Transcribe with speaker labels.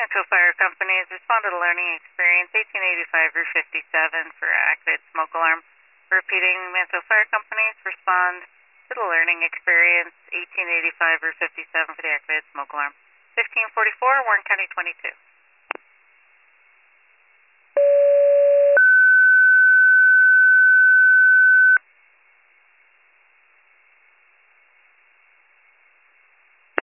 Speaker 1: Mantua Fire Companies, respond to the learning experience 1885 Route 57 for activated smoke alarm. Repeating, Mantua Fire Companies, respond to the learning experience 1885 Route 57 for the activated smoke alarm. 1544, Warren County 22.